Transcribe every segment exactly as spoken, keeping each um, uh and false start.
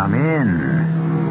Come in.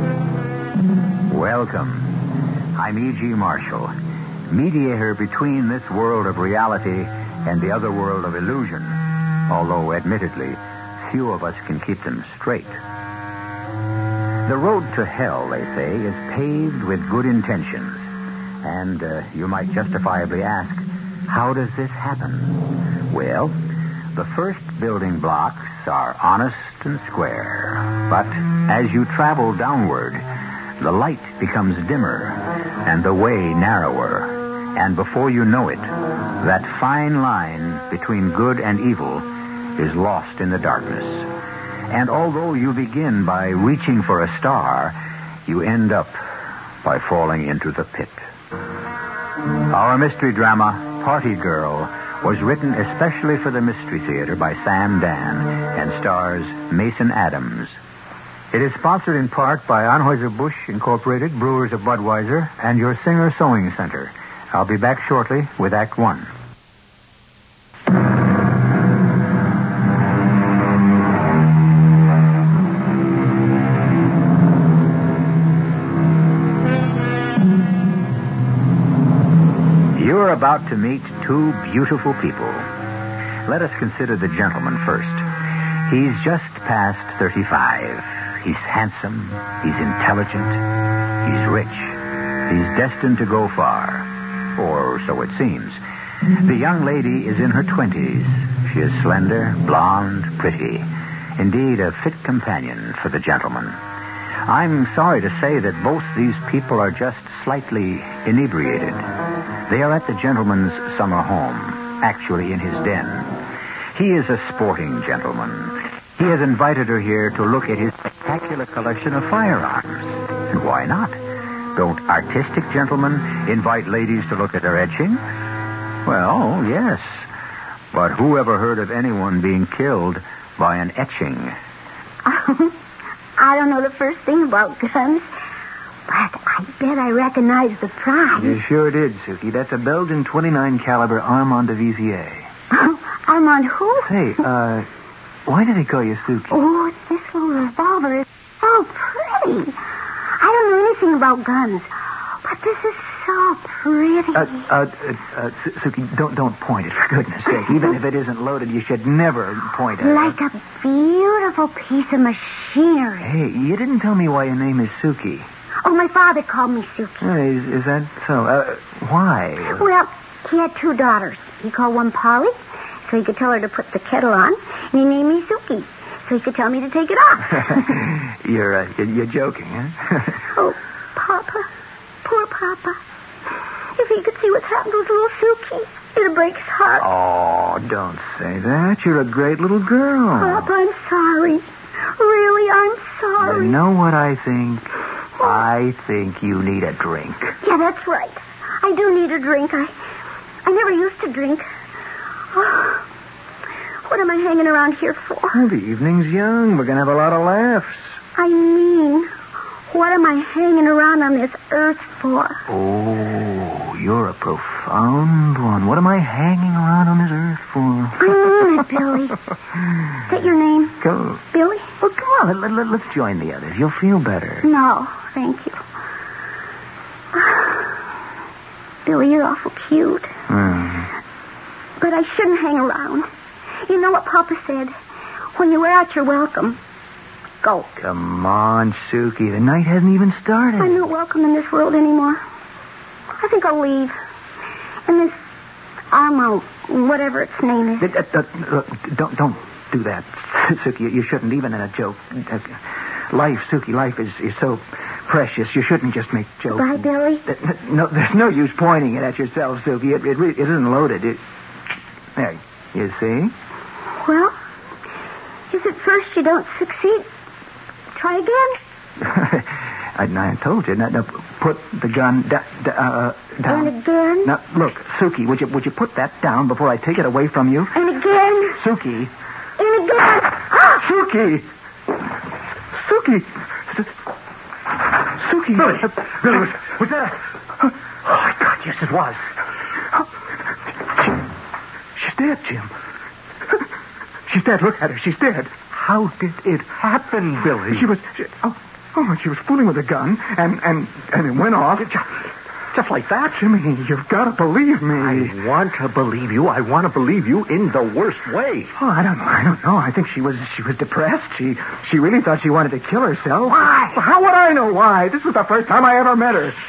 Welcome. I'm E G. Marshall, mediator between this world of reality and the other world of illusion, although, admittedly, few of us can keep them straight. The road to hell, they say, is paved with good intentions. And uh, you might justifiably ask, how does this happen? Well, the first building blocks are honest and square. But as you travel downward, the light becomes dimmer and the way narrower. And before you know it, that fine line between good and evil is lost in the darkness. And although you begin by reaching for a star, you end up by falling into the pit. Our mystery drama, Party Girl, was written especially for the Mystery Theater by Sam Dan and stars Mason Adams. It is sponsored in part by Anheuser-Busch Incorporated, Brewers of Budweiser, and your Singer Sewing Center. I'll be back shortly with Act One. You're about to meet two beautiful people. Let us consider the gentleman first. He's just past thirty-five. He's handsome. He's intelligent. He's rich. He's destined to go far. Or so it seems. The young lady is in her twenties. She is slender, blonde, pretty. Indeed, a fit companion for the gentleman. I'm sorry to say that both these people are just slightly inebriated. They are at the gentleman's summer home, actually in his den. He is a sporting gentleman. He has invited her here to look at his spectacular collection of firearms. And why not? Don't artistic gentlemen invite ladies to look at their etching? Well, yes. But who ever heard of anyone being killed by an etching? I don't know the first thing about guns, but I bet I recognize the prize. You sure did, Suki. That's a Belgian twenty-nine caliber Armand de Vizier. Armand who? Hey, uh, why do they call you Suki? Oh, this little revolver is so pretty. I don't know anything about guns, but this is so pretty. Uh, uh, uh, uh, Suki, don't don't point it, for goodness sake. Even if it isn't loaded, you should never point it. Like a beautiful piece of machinery. Hey, you didn't tell me why your name is Suki. Oh, my father called me Suki. Uh, is, is that so? Uh, why? Well, he had two daughters. He called one Polly, so he could tell her to put the kettle on, and he named me Suki, so he could tell me to take it off. you're, uh, you're you're joking, huh? Oh, Papa. Poor Papa. If he could see what's happened to his little Suki, it'd break his heart. Oh, don't say that. You're a great little girl. Papa, I'm sorry. Really, I'm sorry. You know what I think? I think you need a drink. Yeah, that's right. I do need a drink. I I never used to drink. Oh, what am I hanging around here for? Well, the evening's young. We're going to have a lot of laughs. I mean, what am I hanging around on this earth for? Oh, you're a profound one. What am I hanging around on this earth for? Mm, Billy. Is that your name? Go. Billy? Well, come on. Let, let, let's join the others. You'll feel better. No, thank you. Billy, you're awful cute. Mm. But I shouldn't hang around. You know what Papa said? When you wear out your welcome, go. Come on, Suki. The night hasn't even started. I'm not welcome in this world anymore. I think I'll leave. And this Armo, whatever its name is. Uh, uh, uh, don't, don't do that, Suki. You shouldn't, even in a joke. Uh, life, Suki, life is, is so precious. You shouldn't just make jokes. Bye, Billy. Uh, no, there's no use pointing it at yourself, Suki. It, it, it isn't loaded. It, there, you see? Well, if at first you don't succeed, try again. I, I told you. Now, now, put the gun da, da, uh, down. And again. Now, look, Suki, would you would you put that down before I take it away from you? And again. Suki. And again. Suki. Suki. Suki. Billy. Billy, was, was that? Oh, my God, yes, it was. She, she's dead, Jim. She's dead. Look at her. She's dead. How did it happen, Billy? She was... She, oh, oh, she was fooling with a gun, and, and, and it went off. Just, just like that? Jimmy, you've got to believe me. I want to believe you. I want to believe you in the worst way. Oh, I don't know. I don't know. I think she was she was depressed. She she really thought she wanted to kill herself. Why? Well, how would I know why? This was the first time I ever met her.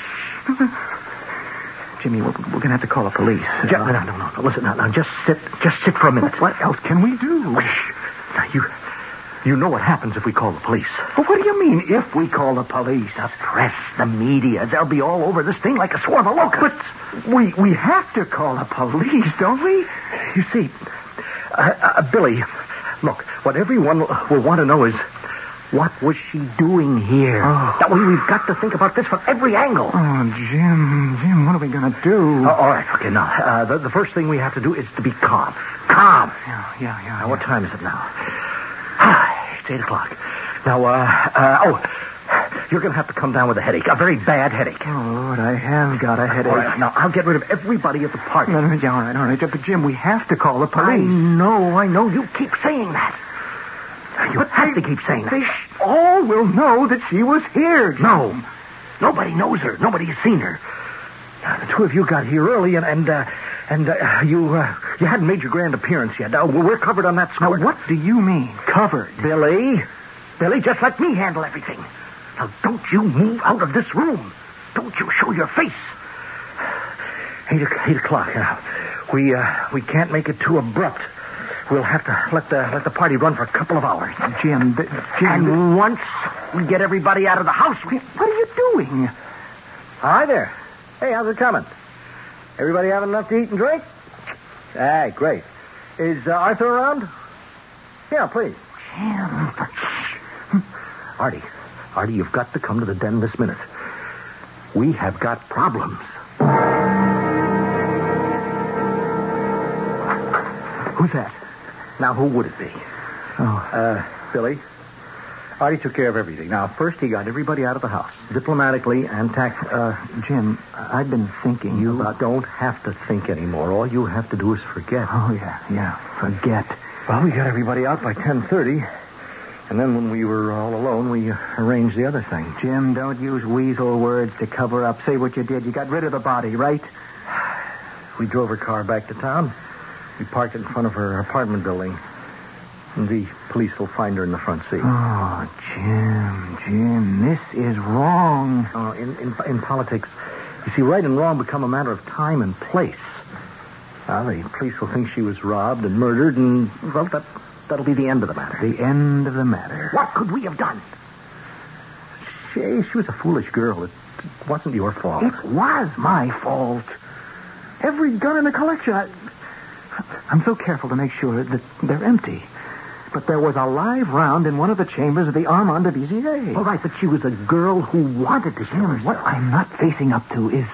Jimmy, we're, we're going to have to call the police. Uh, no, no, no, no. Listen, now, now, just sit, just sit for a minute. What else can we do? Now, you, you know what happens if we call the police. Well, what do you mean, if we call the police? The press, the media, they'll be all over this thing like a swarm of locusts. But we we have to call the police, don't we? You see, uh, uh, Billy, look, what everyone will want to know is, what was she doing here? Oh. That way we've got to think about this from every angle. Oh, Jim, Jim, what are we going to do? Uh, all right, okay, now, uh, the, the first thing we have to do is to be calm. Calm. Yeah, yeah, yeah. Now, yeah. what time is it now? It's eight o'clock. Now, uh, uh, oh, you're going to have to come down with a headache, a very bad headache. Oh, Lord, I have got a headache. All right, now, I'll get rid of everybody at the party. No, no, yeah, all right, all right. But, Jim, we have to call the police. I know, I know. You keep saying that. You but have they, to keep saying that. They all will know that she was here, Jim. No. Nobody knows her. Nobody has seen her. Uh, the two of you got here early, and and uh, and uh, you uh, you hadn't made your grand appearance yet. Uh, we're covered on that score. Now, what do you mean, covered? Billy, Billy, just let me handle everything. Now, don't you move out of this room. Don't you show your face. Eight, eight o'clock now. We uh, we can't make it too abrupt. We'll have to let the let the party run for a couple of hours. Jim, the, Jim. And once we get everybody out of the house, we... What are you doing? Hi there. Hey, how's it coming? Everybody having enough to eat and drink? Hey, great. Is uh, Arthur around? Yeah, please. Jim. Artie, Artie, you've got to come to the den this minute. We have got problems. Who's that? Now, who would it be? Oh. Uh, Billy. Artie took care of everything. Now, first he got everybody out of the house, diplomatically and tact... Uh, Jim, I've been thinking You about... don't have to think anymore. All you have to do is forget. Oh, yeah, yeah, forget. Well, we got everybody out by ten thirty. And then when we were all alone, we arranged the other thing. Jim, don't use weasel words to cover up. Say what you did. You got rid of the body, right? We drove her car back to town. We parked it in front of her apartment building. And the police will find her in the front seat. Oh, Jim, Jim, this is wrong. Uh, in, in, in politics, you see, right and wrong become a matter of time and place. Uh, the police will think she was robbed and murdered, and, well, that, that'll be the end of the matter. The end of the matter. What could we have done? She, she was a foolish girl. It wasn't your fault. It was my fault. Every gun in the collection, I... I'm so careful to make sure that they're empty. But there was a live round in one of the chambers of the Armand de Vizier. All right, but she was a girl who wanted to kill Jim, herself. what I'm not facing up to is...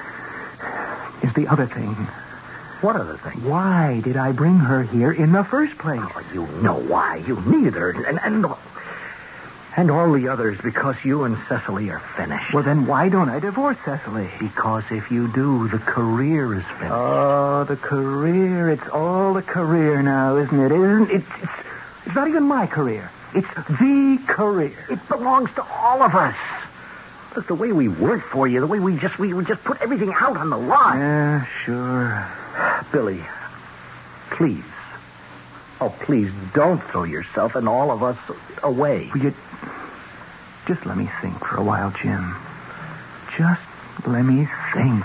is the other thing. What other thing? Why did I bring her here in the first place? Oh, you know why. You needed her. And, and, and all the others because you and Cecily are finished. Well, then why don't I divorce Cecily? Because if you do, the career is finished. Oh, the career. It's all the career now, isn't it? Isn't it? It's, it's, it's not even my career. It's the career. It belongs to all of us. Look, the way we work for you, the way we just we, we just put everything out on the line. Yeah, sure. Billy, please. Oh, please, don't throw yourself and all of us away. Will you just let me think for a while, Jim? Just let me think.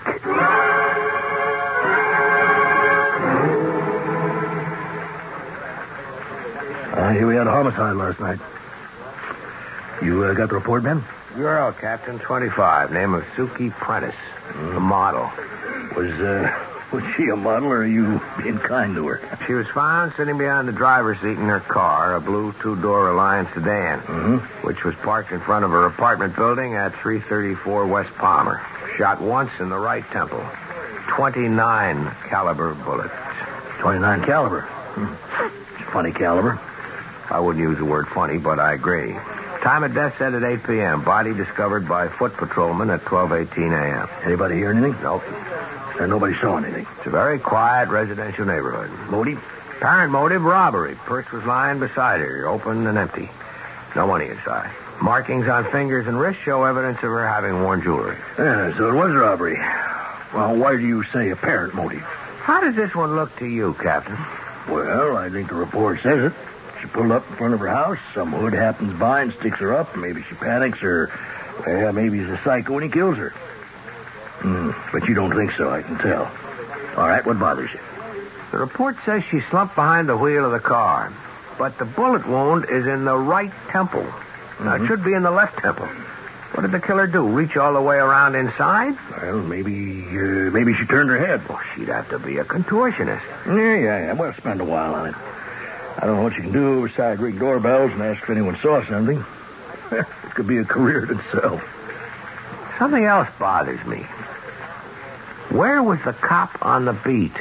Uh, here we had a homicide last night. You uh, got the report, Ben? Girl, Captain, twenty-five. Name of Suki Prentice. Mm. The model. Was, uh, was she a model, or are you being kind to her? She was found sitting behind the driver's seat in her car, a blue two-door Reliance sedan, mm-hmm. which was parked in front of her apartment building at three thirty-four West Palmer. Shot once in the right temple. twenty-nine caliber bullet. twenty-nine caliber? Hmm. Funny caliber. I wouldn't use the word funny, but I agree. Time of death said at eight p.m. Body discovered by foot patrolman at twelve eighteen a.m. Anybody hear anything? Nope. And nobody saw anything. It's a very quiet residential neighborhood. Motive? Apparent motive, robbery. Purse was lying beside her, open and empty. No money inside. Markings on fingers and wrists show evidence of her having worn jewelry. Yeah, so it was robbery. Well, why do you say apparent motive? How does this one look to you, Captain? Well, I think the report says it. She pulled up in front of her house. Some hood happens by and sticks her up. Maybe she panics, or well, maybe he's a psycho and he kills her. Hmm, but you don't think so, I can tell. All right, what bothers you? The report says she slumped behind the wheel of the car, but the bullet wound is in the right temple. Now, Mm-hmm. it should be in the left temple. What did the killer do? Reach all the way around inside? Well, maybe, uh, maybe she turned her head. Well, she'd have to be a contortionist. Yeah, yeah, yeah. Well, spend a while on it. I don't know what you can do besides ring doorbells and ask if anyone saw something. It could be a career in itself. Something else bothers me. Where was the cop on the beat?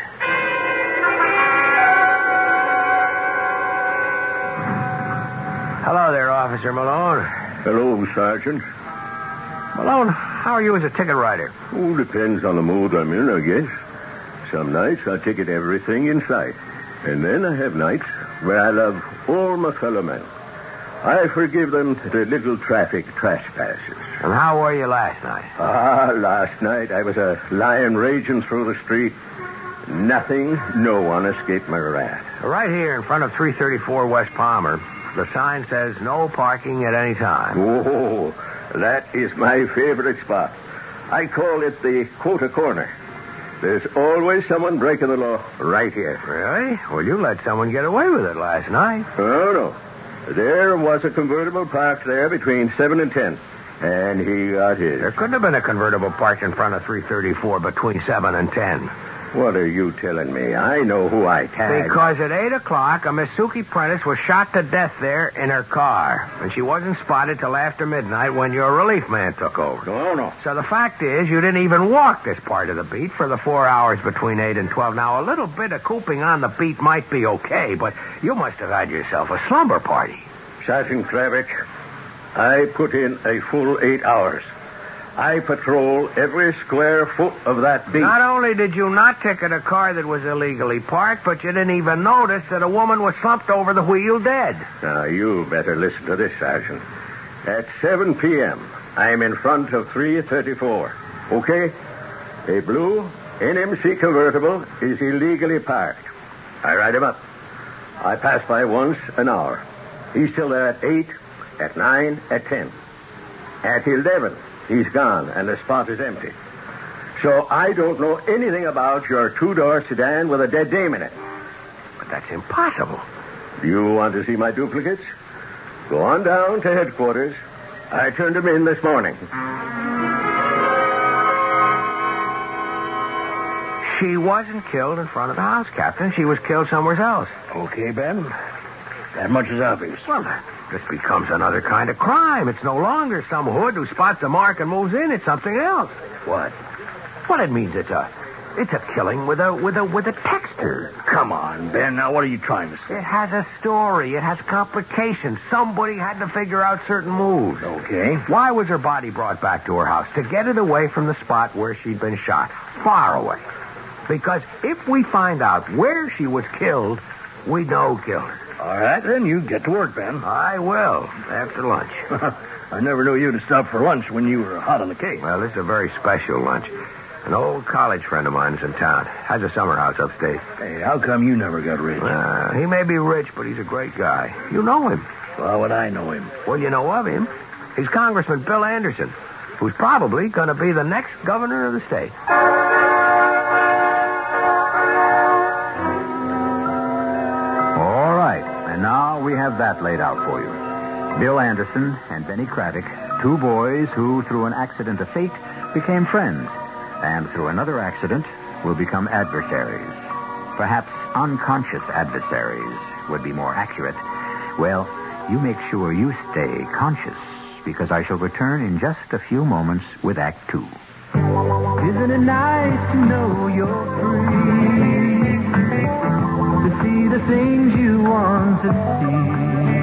Hello there, Officer Malone. Hello, Sergeant. Malone, how are you as a ticket writer? Oh, depends on the mood I'm in, I guess. Some nights I ticket everything in sight. And then I have nights where I love all my fellow men. I forgive them the little traffic trespasses. And how were you last night? Ah, last night I was a lion raging through the street. Nothing, no one escaped my wrath. Right here in front of three thirty-four West Palmer, the sign says no parking at any time. Oh, that is my favorite spot. I call it the quota corner. There's always someone breaking the law right here. Really? Well, you let someone get away with it last night. Oh, no. There was a convertible parked there between seven and ten, and he got his. There couldn't have been a convertible parked in front of three thirty-four between seven and ten. What are you telling me? I know who I tagged. Because at eight o'clock, a Miss Suki Prentice was shot to death there in her car. And she wasn't spotted till after midnight when your relief man took over. No, no. So the fact is, you didn't even walk this part of the beat for the four hours between eight and twelve. Now, a little bit of cooping on the beat might be okay, but you must have had yourself a slumber party. Sergeant Kravich, I put in a full eight hours. I patrol every square foot of that beat. Not only did you not ticket a car that was illegally parked, but you didn't even notice that a woman was slumped over the wheel dead. Now, you better listen to this, Sergeant. At seven p.m., I'm in front of three thirty-four. Okay? A blue N M C convertible is illegally parked. I ride him up. I pass by once an hour. He's still there at eight, at nine, at ten. At eleven, he's gone, and the spot is empty. So I don't know anything about your two-door sedan with a dead dame in it. But that's impossible. Do you want to see my duplicates? Go on down to headquarters. I turned them in this morning. She wasn't killed in front of the house, Captain. She was killed somewhere else. Okay, Ben. That much is obvious. Well, this becomes another kind of crime. It's no longer some hood who spots a mark and moves in. It's something else. What? What it means, it's a, it's a killing with a, with a, with a texture. Come on, Ben. Now, what are you trying to say? It has a story. It has complications. Somebody had to figure out certain moves. Okay. Why was her body brought back to her house? To get it away from the spot where she'd been shot. Far away. Because if we find out where she was killed, we know who killed her. All right, then you get to work, Ben. I will, after lunch. I never knew you to stop for lunch when you were hot on the case. Well, this is a very special lunch. An old college friend of mine is in town. Has a summer house upstate. Hey, how come you never got rich? Uh, he may be rich, but he's a great guy. You know him. Well, would I know him? Well, you know of him. He's Congressman Bill Anderson, who's probably going to be the next governor of the state. All right, and now we have that laid out for you. Bill Anderson and Benny Craddock, two boys who, through an accident of fate, became friends, and through another accident, will become adversaries. Perhaps unconscious adversaries would be more accurate. Well, you make sure you stay conscious, because I shall return in just a few moments with Act Two. Isn't it nice to know you're free? To see the things you want to see.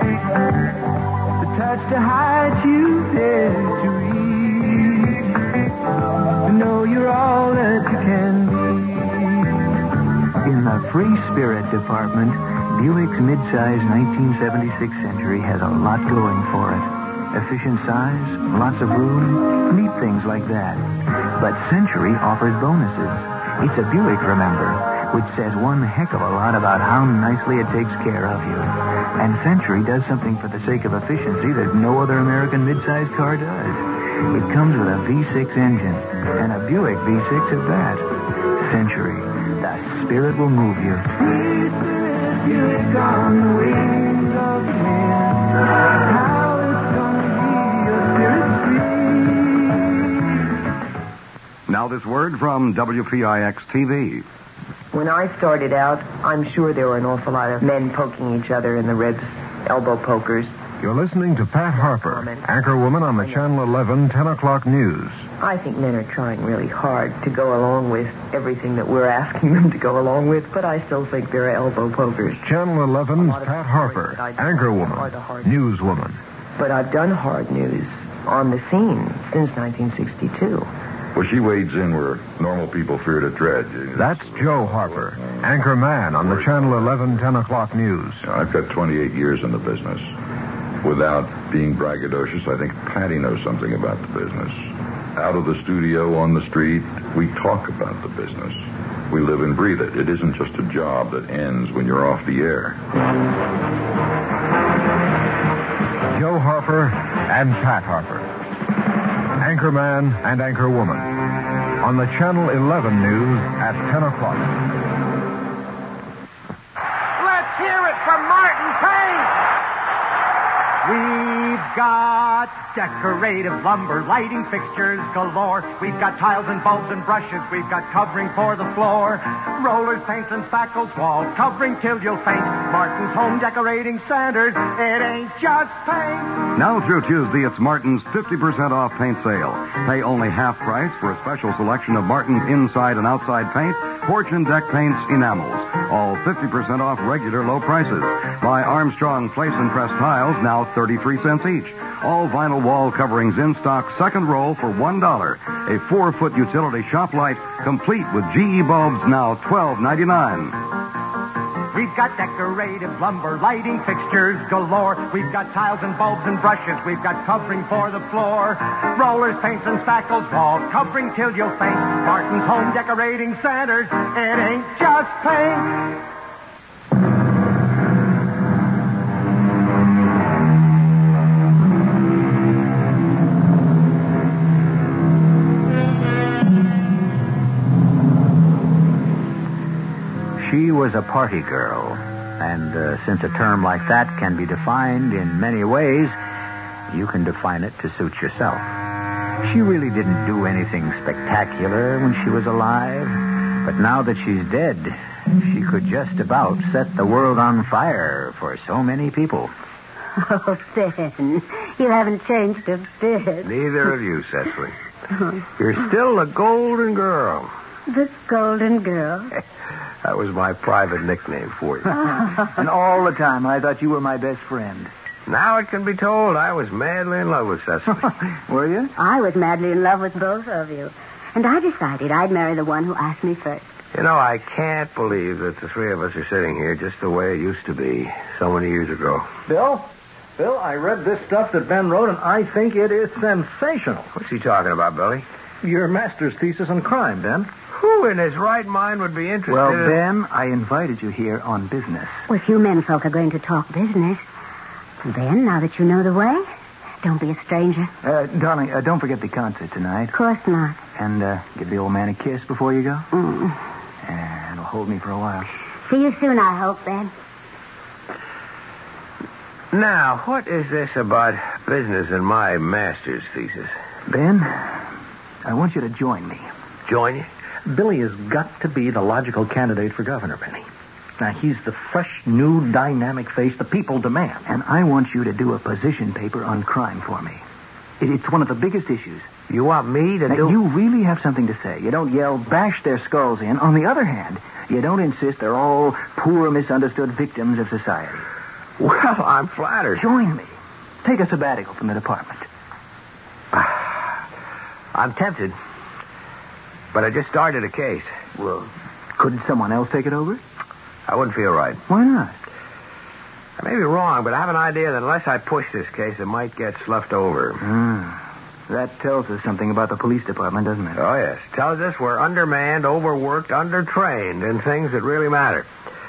To touch the heights you dare to reach. To know you're all that you can be. In the free space spirit department, Buick's midsize nineteen seventy-six Century has a lot going for it. Efficient size, lots of room, neat things like that. But Century offers bonuses. It's a Buick, remember, which says one heck of a lot about how nicely it takes care of you. And Century does something for the sake of efficiency that no other American midsize car does. It comes with a V six engine, and a Buick V six at that. Century, the spirit will move you. Buick on the wings of the wind. How it's gonna be your spirit free. Now this word from W P I X T V. When I started out, I'm sure there were an awful lot of men poking each other in the ribs, elbow pokers. You're listening to Pat Harper, anchorwoman on the Channel eleven ten o'clock news. I think men are trying really hard to go along with everything that we're asking them to go along with, but I still think they're elbow pokers. Channel eleven's Pat Harper, anchorwoman, newswoman. But I've done hard news on the scene since nineteen sixty-two. Well, she wades in where normal people fear to tread. That's Joe Harper, anchor man on the Channel eleven ten o'clock news. You know, I've got twenty-eight years in the business. Without being braggadocious, I think Patty knows something about the business. Out of the studio, on the street, we talk about the business. We live and breathe it. It isn't just a job that ends when you're off the air. Joe Harper and Pat Harper. Anchorman and anchorwoman. On the Channel eleven news at ten o'clock. Let's hear it from Martin Payne. We've got decorative lumber, lighting fixtures galore. We've got tiles and bulbs and brushes. We've got covering for the floor. Rollers, paints, and spackles, walls, covering till you'll faint. Martin's Home Decorating Centers. It ain't just paint. Now through Tuesday, it's Martin's fifty percent off paint sale. Pay only half price for a special selection of Martin's inside and outside paint, porch and deck paints, enamels. All fifty percent off regular low prices. Buy Armstrong Place and Press tiles, now thirty-three cents each. All vinyl wall coverings in stock, second roll for one dollar. A four-foot utility shop light, complete with G E bulbs, now twelve ninety-nine. We've got decorative lumber, lighting fixtures galore. We've got tiles and bulbs and brushes. We've got covering for the floor. Rollers, paints, and spackles, walls, covering till you'll faint. Martin's Home Decorating Centers. It ain't just paint. She was a party girl, and uh, since a term like that can be defined in many ways, you can define it to suit yourself. She really didn't do anything spectacular when she was alive, but now that she's dead, she could just about set the world on fire for so many people. Oh, Ben, you haven't changed a bit. Neither of you, Cecily. You're still the golden girl. The golden girl? That was my private nickname for you. And all the time, I thought you were my best friend. Now it can be told I was madly in love with Cecily. Were you? I was madly in love with both of you. And I decided I'd marry the one who asked me first. You know, I can't believe that the three of us are sitting here just the way it used to be so many years ago. Bill? Bill, I read this stuff that Ben wrote, and I think it is sensational. What's he talking about, Billy? Your master's thesis on crime, Ben. Who in his right mind would be interested Well, in... Ben, I invited you here on business. Well, if you menfolk are going to talk business, Ben, now that you know the way, don't be a stranger. Uh, darling, uh, don't forget the concert tonight. Of course not. And uh, give the old man a kiss before you go. Mm. And it'll hold me for a while. See you soon, I hope, Ben. Now, what is this about business and my master's thesis? Ben, I want you to join me. Join you? Billy has got to be the logical candidate for governor, Benny. Now, he's the fresh, new, dynamic face the people demand. And I want you to do a position paper on crime for me. It, it's one of the biggest issues. You want me to now, do... You really have something to say. You don't yell, bash their skulls in. On the other hand, you don't insist they're all poor, misunderstood victims of society. Well, I'm flattered. Join me. Take a sabbatical from the department. I'm tempted. But I just started a case. Well, couldn't someone else take it over? I wouldn't feel right. Why not? I may be wrong, but I have an idea that unless I push this case, it might get sloughed over. Mm. That tells us something about the police department, doesn't it? Oh, yes. Tells us we're undermanned, overworked, undertrained in things that really matter.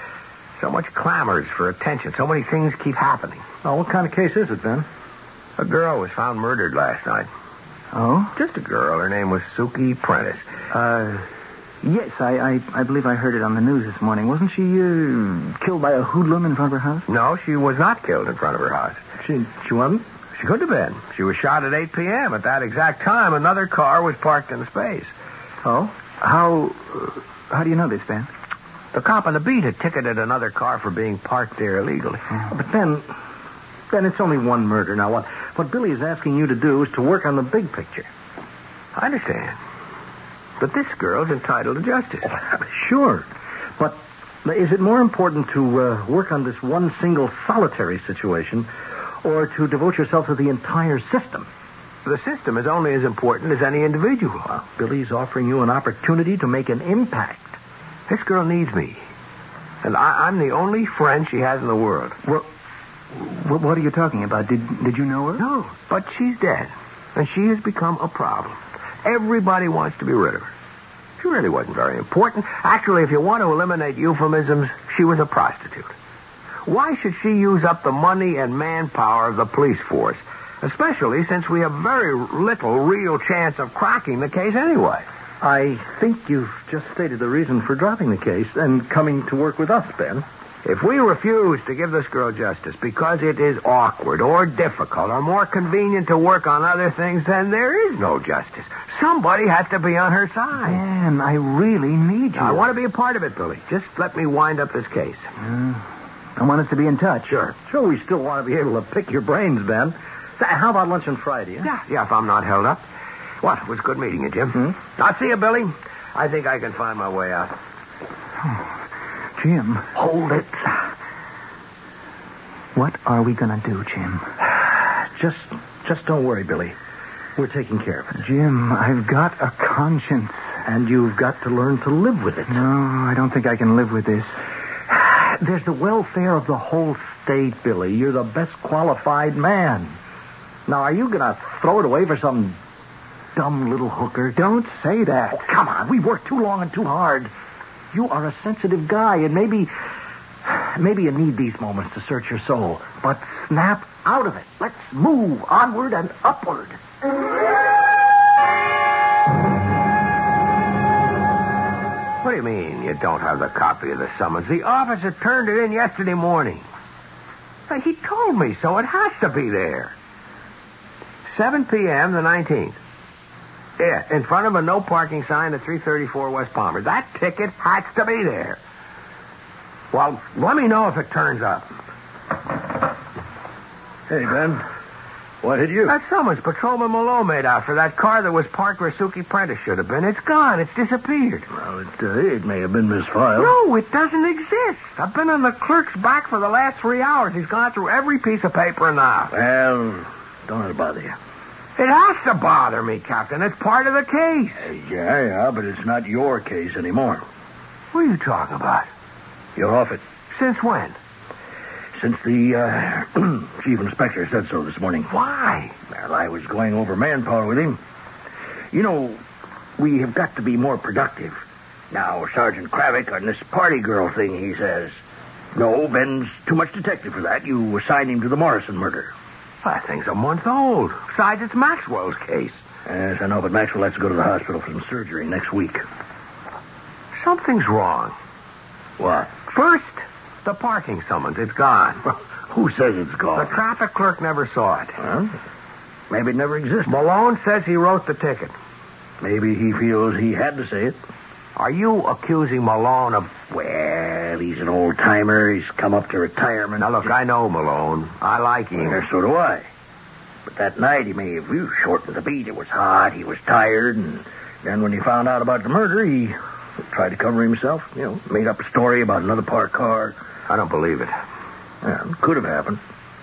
So much clamors for attention. So many things keep happening. Oh, what kind of case is it, Ben? A girl was found murdered last night. Oh? Just a girl. Her name was Suki Prentice. Uh, yes, I, I, I believe I heard it on the news this morning. Wasn't she uh, killed by a hoodlum in front of her house? No, she was not killed in front of her house. She, she wasn't? She could have been. She was shot at eight p.m. At that exact time, another car was parked in the space. Oh? How, uh, how do you know this, Ben? The cop on the beat had ticketed another car for being parked there illegally. Oh, but Ben, Ben, it's only one murder. Now, what, what Billy is asking you to do is to work on the big picture. I understand. But this girl's entitled to justice. Oh, sure. But is it more important to uh, work on this one single solitary situation or to devote yourself to the entire system? The system is only as important as any individual. Well, Billy's offering you an opportunity to make an impact. This girl needs me. And I, I'm the only friend she has in the world. Well, what are you talking about? Did, did you know her? No, but she's dead. And she has become a problem. Everybody wants to be rid of her. She really wasn't very important. Actually, if you want to eliminate euphemisms, she was a prostitute. Why should she use up the money and manpower of the police force? Especially since we have very little real chance of cracking the case anyway. I think you've just stated the reason for dropping the case and coming to work with us, Ben. If we refuse to give this girl justice because it is awkward or difficult or more convenient to work on other things, then there is no justice. Somebody has to be on her side. Ben, I really need you. I want to be a part of it, Billy. Just let me wind up this case. Uh, I want us to be in touch. Sure. Sure, we still want to be able to pick your brains, Ben. How about lunch on Friday? Huh? Yeah, yeah, if I'm not held up. Well, it was good meeting you, Jim. Hmm? I'll see you, Billy. I think I can find my way out. Oh, Jim. Hold it. What are we going to do, Jim? Just, just don't worry, Billy. We're taking care of it. Jim, I've got a conscience. And you've got to learn to live with it. No, I don't think I can live with this. There's the welfare of the whole state, Billy. You're the best qualified man. Now, are you going to throw it away for some dumb little hooker? Don't say that. Oh, come on. We've worked too long and too hard. You are a sensitive guy, and maybe... Maybe you need these moments to search your soul. But snap out of it. Let's move onward and upward. What do you mean you don't have the copy of the summons? The officer turned it in yesterday morning. Hey, he told me so. It has to be there. seven p.m. the nineteenth. Yeah, in front of a no parking sign at three thirty-four West Palmer. That ticket has to be there. Well, let me know if it turns up. Hey, Ben. What hit you? That summons Patrolman Malone made out for that car that was parked where Suki Prentice should have been. It's gone. It's disappeared. Well, it, uh, it may have been misfiled. No, it doesn't exist. I've been on the clerk's back for the last three hours. He's gone through every piece of paper in the house. Well, don't let it bother you. It has to bother me, Captain. It's part of the case. Uh, yeah, yeah, but it's not your case anymore. What are you talking about? You're off it. Since when? Since the uh, chief inspector said so this morning. Why? Well, I was going over manpower with him. You know, we have got to be more productive. Now, Sergeant Kravick on this party girl thing, he says. No, Ben's too much detective for that. You assigned him to the Morrison murder. That thing's a month old. Besides, it's Maxwell's case. Yes, I know, but Maxwell has to go to the hospital for some surgery next week. Something's wrong. What? First, the parking summons. It's gone. Who says it's gone? The traffic clerk never saw it. Huh? Maybe it never existed. Malone says he wrote the ticket. Maybe he feels he had to say it. Are you accusing Malone of... Well, he's an old-timer. He's come up to retirement. Now, look, I know Malone. I like him. Well, so do I. But that night he may have you shortened the beat. It was hot. He was tired. And then when he found out about the murder, he tried to cover himself. You know, made up a story about another parked car. I don't believe it. Well, it could have happened.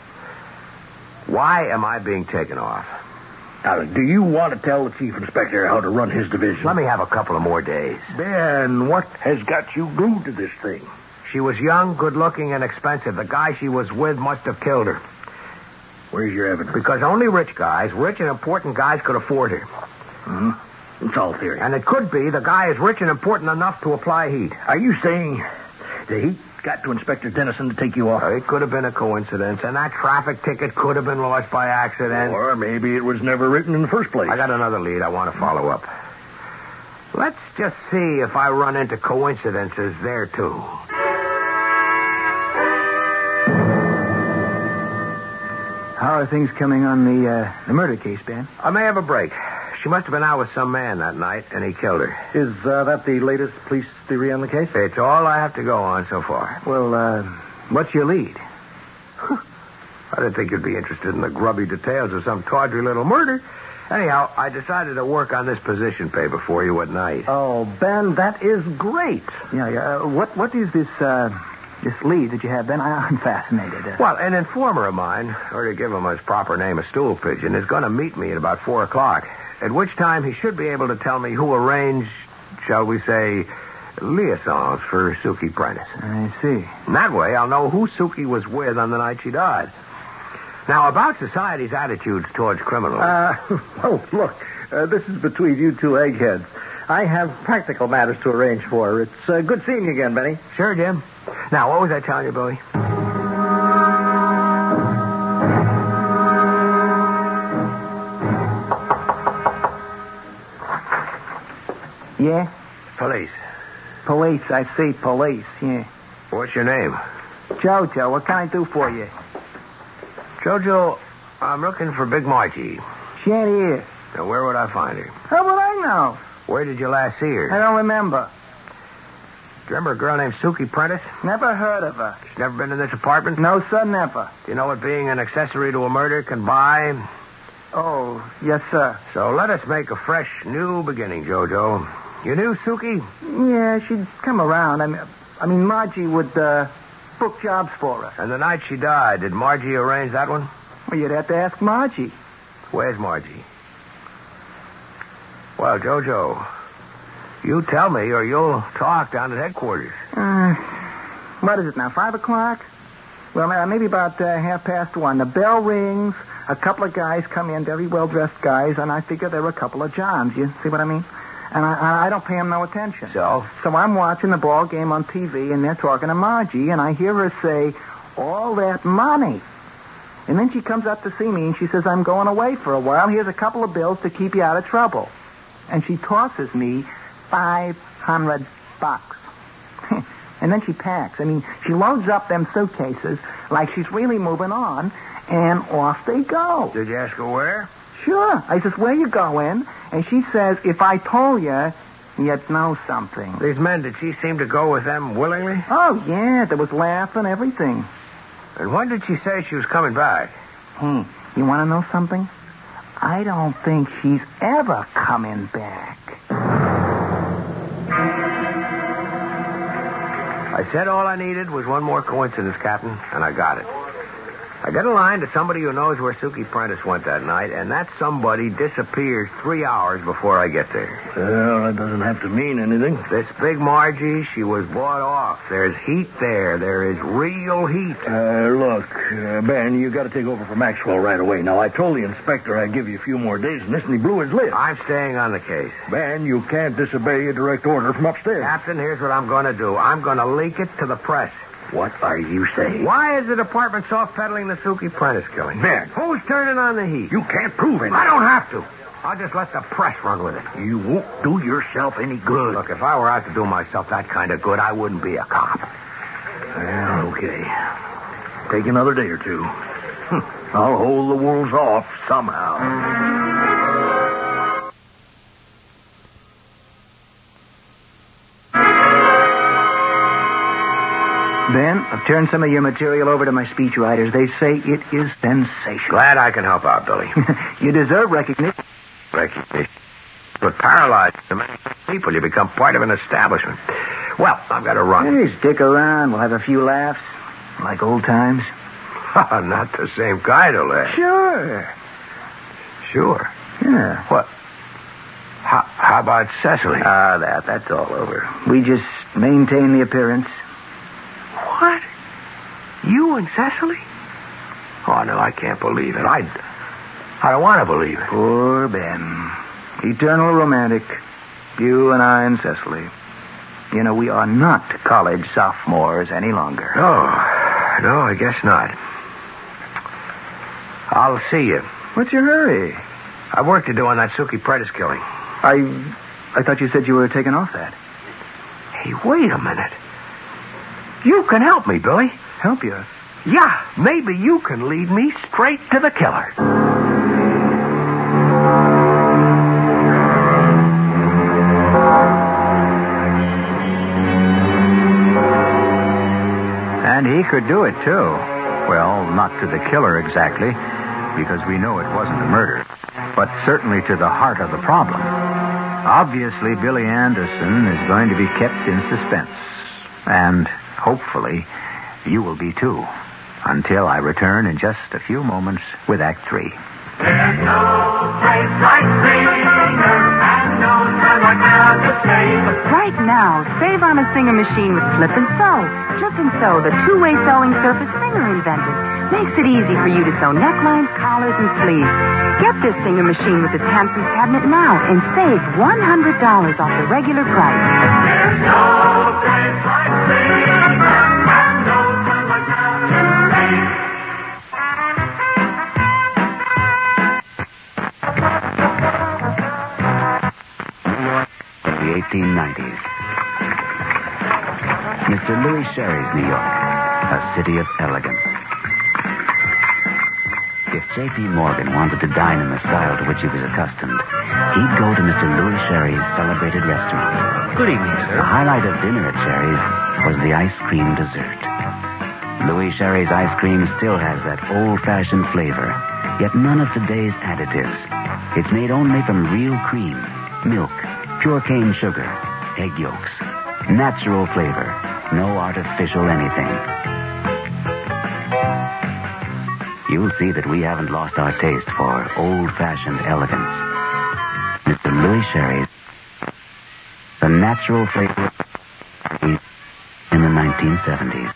Why am I being taken off? Now, do you want to tell the chief inspector how to run his division? Let me have a couple of more days. Ben, what has got you glued to this thing? She was young, good-looking, and expensive. The guy she was with must have killed her. Where's your evidence? Because only rich guys, rich and important guys, could afford her. Hmm? It's all theory. And it could be the guy is rich and important enough to apply heat. Are you saying the heat got to Inspector Dennison to take you off? It could have been a coincidence, and that traffic ticket could have been lost by accident. Or maybe it was never written in the first place. I got another lead I want to follow up. Let's just see if I run into coincidences there, too. How are things coming on the uh, the murder case, Ben? I may have a break. She must have been out with some man that night, and he killed her. Is uh, that the latest police theory on the case? It's all I have to go on so far. Well, uh, what's your lead? I didn't think you'd be interested in the grubby details of some tawdry little murder. Anyhow, I decided to work on this position paper for you at night. Oh, Ben, that is great. Yeah, yeah. Uh, what what is this uh, this lead that you have, Ben? I, I'm fascinated. Uh, Well, an informer of mine, or to give him his proper name, a stool pigeon, is going to meet me at about four o'clock. At which time he should be able to tell me who arranged, shall we say, liaisons for Suki Prentice. I see. And that way I'll know who Suki was with on the night she died. Now, about society's attitudes towards criminals. Uh, oh, look, uh, this is between you two eggheads. I have practical matters to arrange for. It's uh, good seeing you again, Benny. Sure, Jim. Now, what was I telling you, Billy? Yeah? Police. Police, I see, police, yeah. What's your name? Jojo, what can I do for you? Jojo, I'm looking for Big Margie. She ain't here. Now, where would I find her? How would I know? Where did you last see her? I don't remember. Do you remember a girl named Suki Prentice? Never heard of her. She's never been in this apartment? No, sir, never. Do you know what being an accessory to a murder can buy? Oh, yes, sir. So let us make a fresh, new beginning, Jojo. You knew Suki? Yeah, she'd come around. I mean, I mean Margie would uh, book jobs for her. And the night she died, did Margie arrange that one? Well, you'd have to ask Margie. Where's Margie? Well, Jojo, you tell me or you'll talk down at headquarters. Uh, what is it now, five o'clock? Well, uh, maybe about uh, half past one. The bell rings, a couple of guys come in, very well-dressed guys, and I figure they're a couple of Johns. You see what I mean? And I, I don't pay them no attention. So? So I'm watching the ball game on T V, and they're talking to Margie, and I hear her say, all that money. And then she comes up to see me, and she says, I'm going away for a while. Here's a couple of bills to keep you out of trouble. And she tosses me five hundred bucks. And then she packs. I mean, she loads up them suitcases like she's really moving on, and off they go. Did you ask her where? Sure. I says, where you going? And she says, if I told you, you'd know something. These men, did she seem to go with them willingly? Oh, yeah. There was laughing, everything. And when did she say she was coming back? Hmm. You want to know something? I don't think she's ever coming back. I said all I needed was one more coincidence, Captain, and I got it. I got a line to somebody who knows where Suki Prentice went that night, and that somebody disappears three hours before I get there. Well, that doesn't have to mean anything. This Big Margie, she was bought off. There's heat there. There is real heat. Uh, look, uh, Ben, you got to take over for Maxwell right away. Now, I told the inspector I'd give you a few more days on this, and he blew his lid. I'm staying on the case. Ben, you can't disobey a direct order from upstairs. Captain, here's what I'm going to do. I'm going to leak it to the press. What are you saying? Why is the department soft-pedaling the Suki Prentice killing? Ben. Who's turning on the heat? You can't prove anything. I don't have to. I'll just let the press run with it. You won't do yourself any good. Look, if I were out to do myself that kind of good, I wouldn't be a cop. Well, okay. Take another day or two. I'll hold the wolves off somehow. Ben, I've turned some of your material over to my speechwriters. They say it is sensational. Glad I can help out, Billy. You deserve recognition. Recognition. But paralyzed to many people, you become part of an establishment. Well, I've got to run. Hey, stick around. We'll have a few laughs. Like old times. Not the same kind of laugh. Sure. Sure. Yeah. What? How, how about Cecily? Ah, that. That's all over. We just maintain the appearance. You and Cecily? Oh, no, I can't believe it. I, I don't want to believe it. Poor Ben. Eternal romantic. You and I and Cecily. You know, we are not college sophomores any longer. No, no, I guess not. I'll see you. What's your hurry? I've work to do on that Suki Prentice killing. I I thought you said you were taking off that. Hey, wait a minute. You can help me, Billy. Help you? Yeah, maybe you can lead me straight to the killer. And he could do it, too. Well, not to the killer exactly, because we know it wasn't a murder, but certainly to the heart of the problem. Obviously, Billy Anderson is going to be kept in suspense. And hopefully, you will be too. Until I return in just a few moments with Act Three. There's no place like Singer, and no time like now to save. Right now, save on a Singer machine with Flip and Sew. Flip and Sew, the two-way sewing surface Singer invented. Makes it easy for you to sew necklines, collars, and sleeves. Get this Singer machine with its handsome cabinet now and save one hundred dollars off the regular price. There's no place like Singer, and no time like now to save. The eighteen nineties. Mister Louis Sherry's New York, a city of elegance. If J P. Morgan wanted to dine in the style to which he was accustomed, he'd go to Mister Louis Sherry's celebrated restaurant. Good evening, sir. The highlight of dinner at Sherry's was the ice cream dessert. Louis Sherry's ice cream still has that old-fashioned flavor, yet none of today's additives. It's made only from real cream, milk, pure cane sugar, egg yolks. Natural flavor, no artificial anything. You'll see that we haven't lost our taste for old-fashioned elegance. Mister Louis Sherry's, the natural flavor in the nineteen seventies.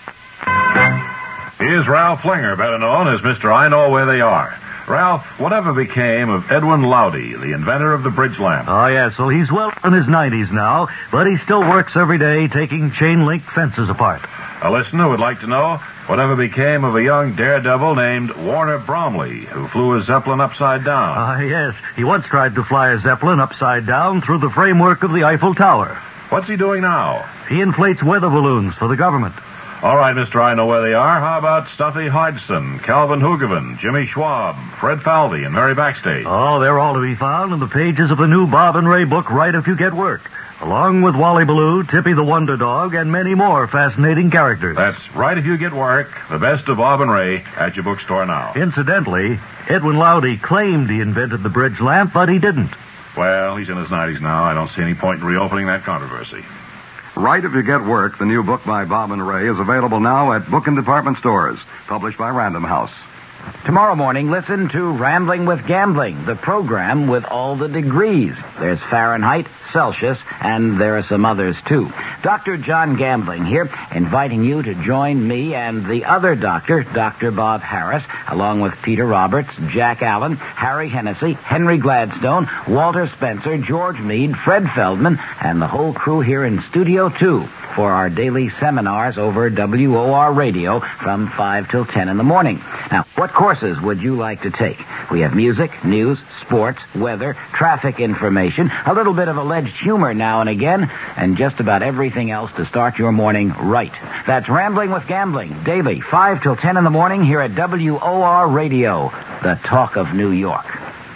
Here's Ralph Flinger, better known as Mister I Know Where They Are. Ralph, whatever became of Edwin Lowdy, the inventor of the bridge lamp? Oh, yes. Well, he's well in his nineties now, but he still works every day taking chain-link fences apart. A listener would like to know whatever became of a young daredevil named Warner Bromley, who flew a Zeppelin upside down. Ah, yes. He once tried to fly a Zeppelin upside down through the framework of the Eiffel Tower. What's he doing now? He inflates weather balloons for the government. All right, Mister I Know Where They Are. How about Stuffy Hodgson, Calvin Hoogovan, Jimmy Schwab, Fred Falvey, and Mary Backstage? Oh, they're all to be found in the pages of the new Bob and Ray book, Right If You Get Work, along with Wally Ballou, Tippy the Wonder Dog, and many more fascinating characters. That's Right If You Get Work, the best of Bob and Ray, at your bookstore now. Incidentally, Edwin Lowdy claimed he invented the bridge lamp, but he didn't. Well, he's in his nineties now. I don't see any point in reopening that controversy. Right If You Get Work, the new book by Bob and Ray, is available now at book and department stores, published by Random House. Tomorrow morning, listen to Rambling with Gambling, the program with all the degrees. There's Fahrenheit, Celsius, and there are some others, too. Doctor John Gambling here, inviting you to join me and the other doctor, Doctor Bob Harris, along with Peter Roberts, Jack Allen, Harry Hennessy, Henry Gladstone, Walter Spencer, George Meade, Fred Feldman, and the whole crew here in Studio two for our daily seminars over W O R Radio from five till ten in the morning. Now, what courses would you like to take? We have music, news, sports, weather, traffic information, a little bit of alleged humor now and again, and just about everything else to start your morning right. That's Rambling with Gambling, daily, five till ten in the morning here at W O R Radio, the talk of New York.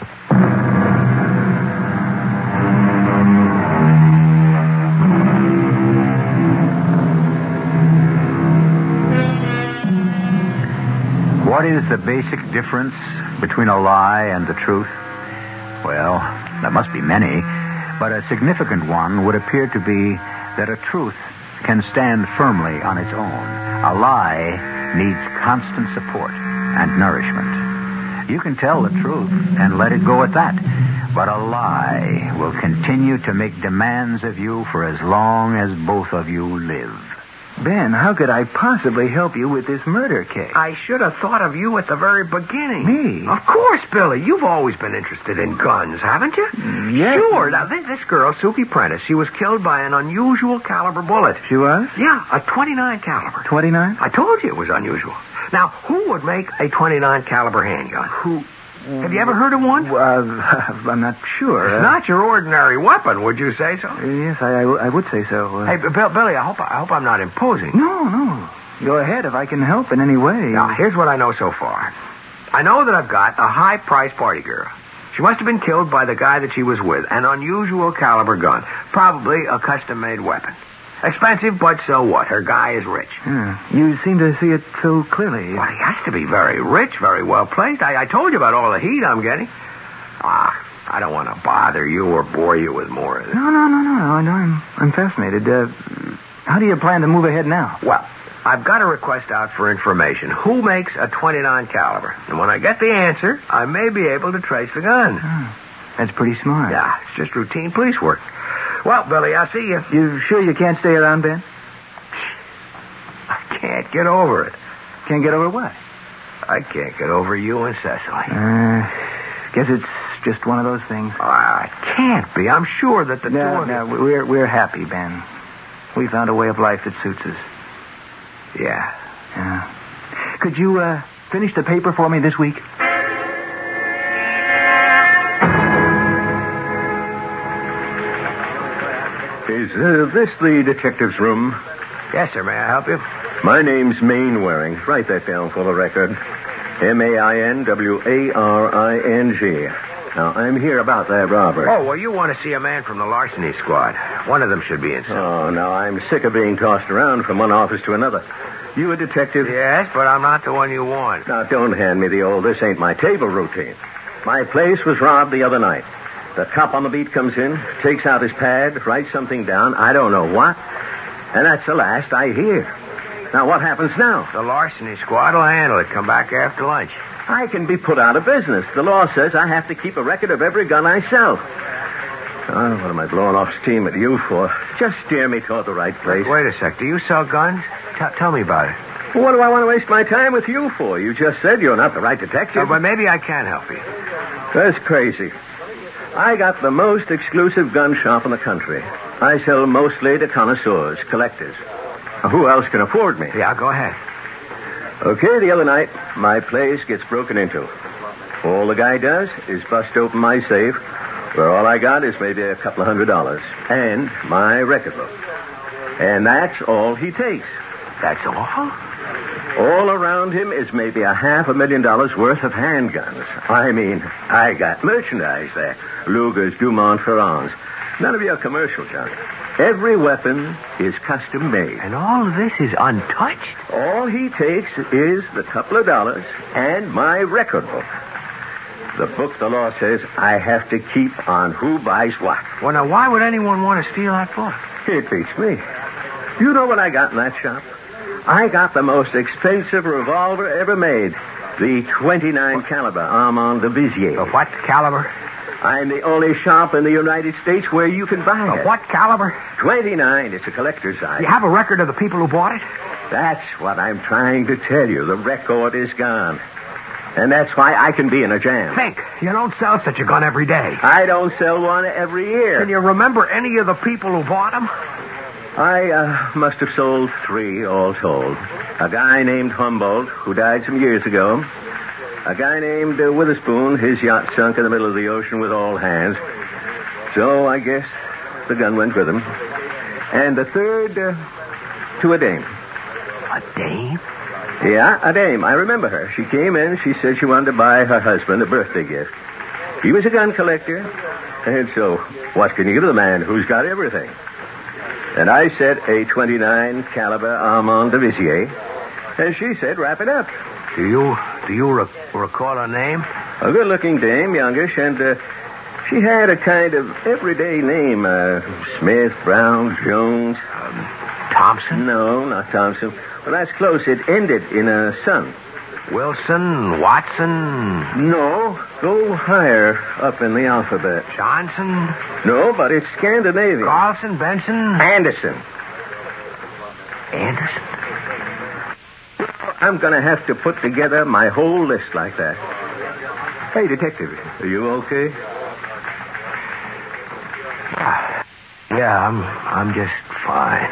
What is the basic difference between a lie and the truth? Well, there must be many, but a significant one would appear to be that a truth can stand firmly on its own. A lie needs constant support and nourishment. You can tell the truth and let it go at that, but a lie will continue to make demands of you for as long as both of you live. Ben, how could I possibly help you with this murder case? I should have thought of you at the very beginning. Me? Of course, Billy. You've always been interested in guns, haven't you? Yes. Sure. Now, this, this girl, Suki Prentice, she was killed by an unusual caliber bullet. She was? Yeah, a twenty-nine caliber. twenty-nine? I told you it was unusual. Now, who would make a twenty-nine caliber handgun? Who? Have you ever heard of one? Uh, I'm not sure. It's Uh, not your ordinary weapon, would you say so? Yes, I, I, I would say so. Uh, Hey, B- Bill, Billy, I hope I hope I'm not imposing. No, no. Go ahead if I can help in any way. Now, here's what I know so far. I know that I've got a high-priced party girl. She must have been killed by the guy that she was with. An unusual caliber gun. Probably a custom-made weapon. Expensive, but so what? Her guy is rich. Yeah. You seem to see it so clearly. Well, he has to be very rich, very well placed. I, I told you about all the heat I'm getting. Ah, I don't want to bother you or bore you with more of this. No, no, no, no, no. I know I'm, I'm fascinated. Uh, how do you plan to move ahead now? Well, I've got a request out for information. Who makes a twenty-nine caliber? And when I get the answer, I may be able to trace the gun. Oh, that's pretty smart. Yeah, it's just routine police work. Well, Billy, I'll see you. You sure you can't stay around, Ben? I can't get over it. Can't get over what? I can't get over you and Cecily. Uh, guess it's just one of those things. Ah, it can't be. I'm sure that the No, two of no, we're, we're happy, Ben. We found a way of life that suits us. Yeah. Yeah. Could you uh, finish the paper for me this week? Is uh, this the detective's room? Yes, sir. May I help you? My name's Mainwaring. Write that down for the record. M A I N W A R I N G. Now, I'm here about that robbery. Oh, well, you want to see a man from the larceny squad. One of them should be inside. Oh, now, I'm sick of being tossed around from one office to another. You a detective? Yes, but I'm not the one you want. Now, don't hand me the old this ain't my table routine. My place was robbed the other night. The cop on the beat comes in, takes out his pad, writes something down, I don't know what, and that's the last I hear. Now, what happens now? The larceny squad will handle it. Come back after lunch. I can be put out of business. The law says I have to keep a record of every gun I sell. Oh, what am I blowing off steam at you for? Just steer me toward the right place. Wait a sec. Do you sell guns? T- tell me about it. What do I want to waste my time with you for? You just said you're not the right detective. Uh, but maybe I can help you. That's crazy. I got the most exclusive gun shop in the country. I sell mostly to connoisseurs, collectors. Who else can afford me? Yeah, go ahead. Okay, the other night, my place gets broken into. All the guy does is bust open my safe, where all I got is maybe a couple of hundred dollars, and my record book. And that's all he takes. That's all? All around him is maybe a half a million dollars worth of handguns. I mean, I got merchandise there. Lugers, Dumont, Ferrans. None of your commercial junk. Every weapon is custom made. And all of this is untouched? All he takes is the couple of dollars and my record book. The book, the law says, I have to keep on who buys what. Well, now, why would anyone want to steal that book? It beats me. You know what I got in that shop? I got the most expensive revolver ever made. The twenty-nine caliber Armand de Vizier. The what caliber? I'm the only shop in the United States where you can buy The it. what caliber? twenty-nine. It's a collector's item. You have a record of the people who bought it? That's what I'm trying to tell you. The record is gone. And that's why I can be in a jam. Think. You don't sell such a gun every day. I don't sell one every year. Can you remember any of the people who bought them? I uh, must have sold three, all told. A guy named Humboldt, who died some years ago. A guy named uh, Witherspoon, his yacht sunk in the middle of the ocean with all hands. So I guess the gun went with him. And the third, uh, to a dame. A dame? Yeah, a dame. I remember her. She came in. She said she wanted to buy her husband a birthday gift. He was a gun collector. And so, what can you give the man who's got everything? And I said a twenty-nine caliber Armand de Vizier. And she said, wrap it up. Do you do you re- recall her name? A good-looking dame, youngish, and uh, she had a kind of everyday name. Uh, Smith, Brown, Jones. Um, Thompson? No, not Thompson. Well, that's close. It ended in a son. Wilson? Watson? No, go higher up in the alphabet. Johnson? No, but it's Scandinavian. Carlson? Benson? Anderson. Anderson? I'm going to have to put together my whole list like that. Hey, Detective. Are you okay? Yeah, I'm I'm just fine.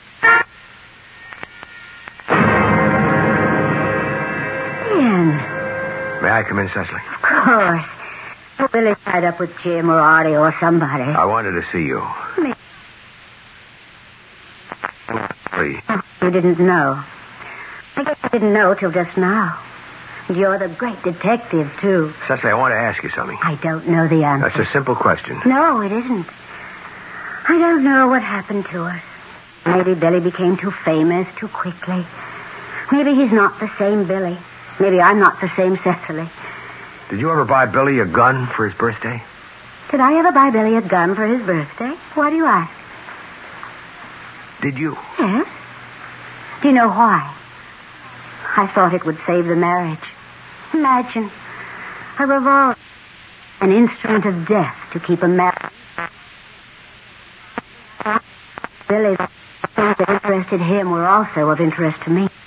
Ian. May I come in, Cecily? Of course. Oh, Billy's tied up with Jim or Artie or somebody. I wanted to see you. Me. Please. You didn't know. I guess I didn't know till just now. And you're the great detective, too. Cecily, I want to ask you something. I don't know the answer. That's a simple question. No, it isn't. I don't know what happened to us. Maybe Billy became too famous too quickly. Maybe he's not the same Billy. Maybe I'm not the same Cecily. Did you ever buy Billy a gun for his birthday? Did I ever buy Billy a gun for his birthday? Why do you ask? Did you? Yes. Do you know why? I thought it would save the marriage. Imagine. A revolver. An instrument of death to keep a marriage. Billy, the things that interested him were also of interest to me.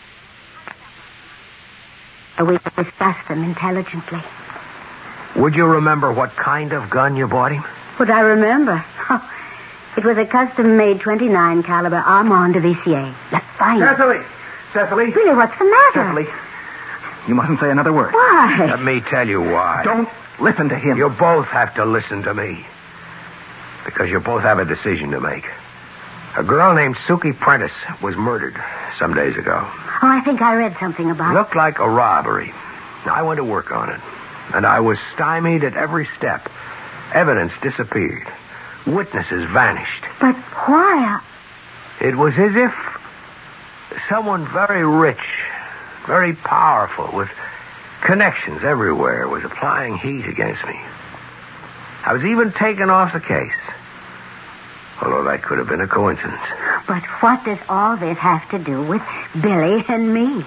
We could discuss them intelligently. Would you remember what kind of gun you bought him? Would I remember? Oh, it was a custom-made twenty-nine caliber Armand de Vissier. Let's find it. Cecily! Cecily! Really, what's the matter? Cecily, you mustn't say another word. Why? Let me tell you why. Don't listen to him. You both have to listen to me. Because you both have a decision to make. A girl named Suki Prentice was murdered some days ago. Oh, I think I read something about it. Looked like a robbery. I went to work on it. And I was stymied at every step. Evidence disappeared. Witnesses vanished. But why? It was as if someone very rich, very powerful, with connections everywhere, was applying heat against me. I was even taken off the case. Although that could have been a coincidence. But what does all this have to do with Billy and me?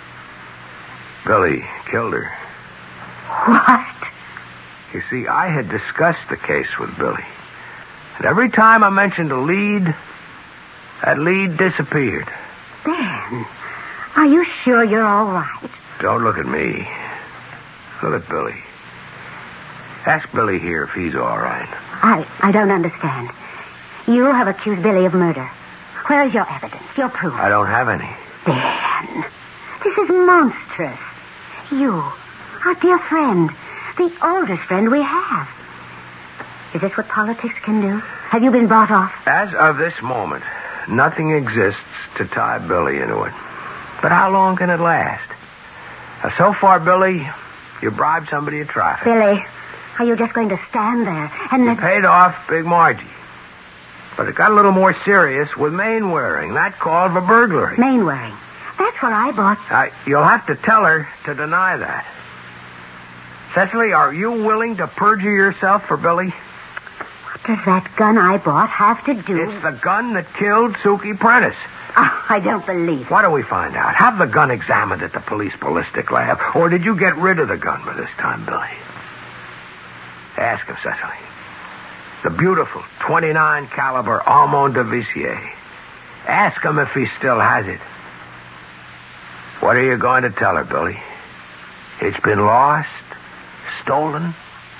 Billy killed her. What? You see, I had discussed the case with Billy. And every time I mentioned a lead, that lead disappeared. Ben, are you sure you're all right? Don't look at me. Look at Billy. Ask Billy here if he's all right. I, I don't understand. You have accused Billy of murder. Where is your evidence, your proof? I don't have any. Ben, this is monstrous. You, our dear friend, the oldest friend we have. Is this what politics can do? Have you been bought off? As of this moment, nothing exists to tie Billy into it. But how long can it last? Now, so far, Billy, you bribed somebody at traffic. Billy, are you just going to stand there and... You paid off Big Margie. But it got a little more serious with Mainwaring. That called for burglary. Mainwaring? That's what I bought. Uh, you'll have to tell her to deny that. Cecily, are you willing to perjure yourself for Billy? What does that gun I bought have to do... It's the gun that killed Suki Prentice. Oh, I don't believe it. What do we find out? Have the gun examined at the police ballistic lab, or did you get rid of the gun by this time, Billy? Ask him, Cecily. The beautiful twenty-nine caliber Armand de Vissier. Ask him if he still has it. What are you going to tell her, Billy? It's been lost? Stolen?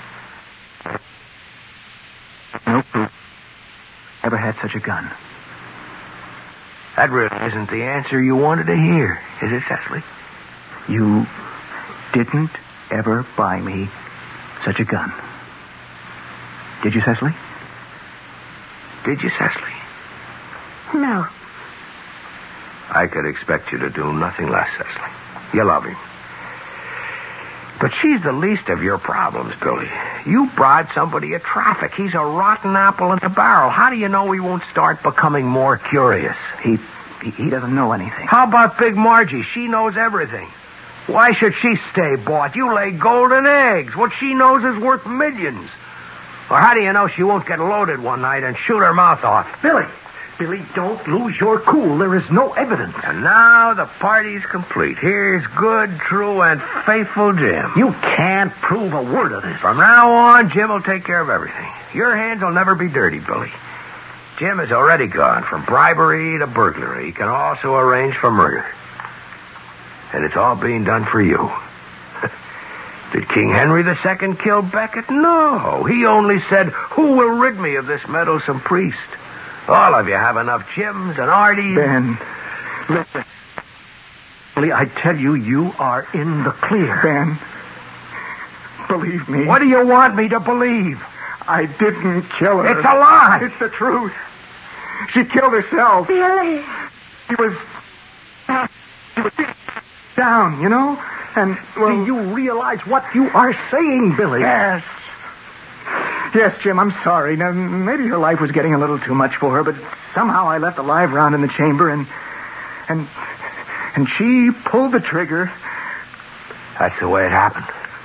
No proof. Ever had such a gun. That really isn't the answer you wanted to hear, is it, Cecily? You didn't ever buy me such a gun. Did you, Cecily? Did you, Cecily? No. I could expect you to do nothing less, Cecily. You love him. But she's the least of your problems, Billy. You bribed somebody at traffic. He's a rotten apple in the barrel. How do you know he won't start becoming more curious? He, he, he doesn't know anything. How about Big Margie? She knows everything. Why should she stay bought? You lay golden eggs. What she knows is worth millions. Or how do you know she won't get loaded one night and shoot her mouth off? Billy, Billy, don't lose your cool. There is no evidence. And now the party's complete. Here's good, true, and faithful Jim. You can't prove a word of this. From now on, Jim will take care of everything. Your hands will never be dirty, Billy. Jim is already gone from bribery to burglary. He can also arrange for murder. And it's all being done for you. Did King Henry the Second kill Beckett? No. He only said, who will rid me of this meddlesome priest? All of you have enough Jims and Arties. Ben, listen. I tell you, you are in the clear. Ben, believe me. What do you want me to believe? I didn't kill her. It's a lie. It's the truth. She killed herself. Billy. She was... She was down, you know? And, well... Do you realize what you are saying, Billy? Yes. Yes, Jim, I'm sorry. Now, maybe her life was getting a little too much for her, but somehow I left a live round in the chamber, and... And... And she pulled the trigger. That's the way it happened.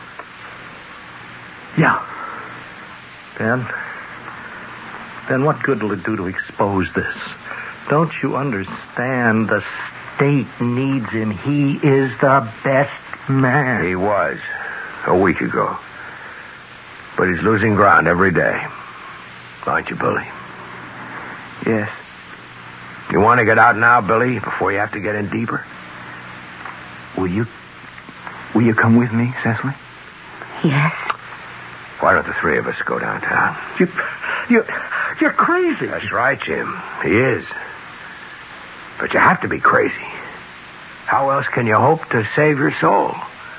Yeah. Ben, Ben, what good will it do to expose this? Don't you understand? The state needs him. He is the best man. He was a week ago. But he's losing ground every day. Aren't you, Billy? Yes. You want to get out now, Billy, before you have to get in deeper? Will you... Will you come with me, Cecily? Yes. Why don't the three of us go downtown? You... You... You're crazy. That's right, Jim. He is. But you have to be crazy. How else can you hope to save your soul?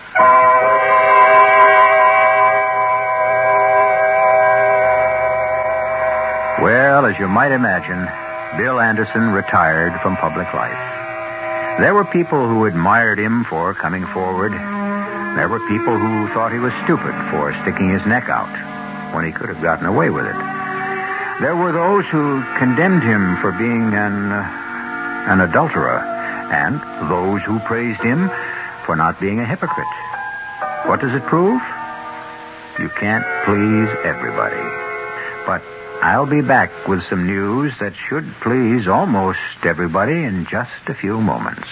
Well, as you might imagine, Bill Anderson retired from public life. There were people who admired him for coming forward. There were people who thought he was stupid for sticking his neck out when he could have gotten away with it. There were those who condemned him for being an, uh, an adulterer, and those who praised him for not being a hypocrite. What does it prove? You can't please everybody. But I'll be back with some news that should please almost everybody in just a few moments.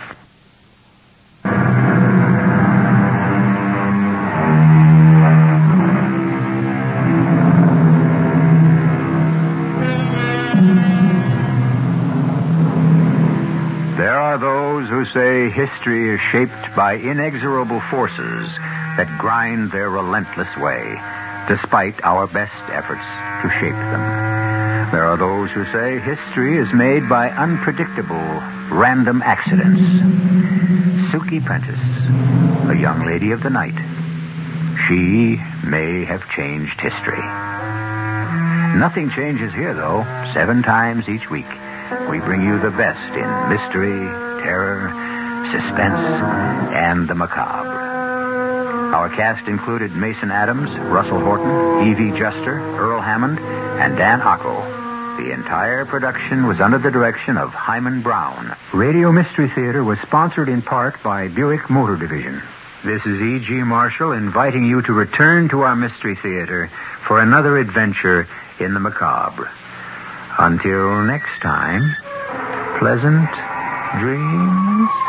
There are those who say history is shaped by inexorable forces that grind their relentless way, despite our best efforts to shape them. There are those who say history is made by unpredictable, random accidents. Suki Prentice, a young lady of the night. She may have changed history. Nothing changes here, though. Seven times each week, we bring you the best in mystery, terror, suspense, and the macabre. Our cast included Mason Adams, Russell Horton, Evie Juster, Earl Hammond, and Dan Ocko. The entire production was under the direction of Hyman Brown. Radio Mystery Theater was sponsored in part by Buick Motor Division. This is E G. Marshall inviting you to return to our Mystery Theater for another adventure in the macabre. Until next time, pleasant dreams.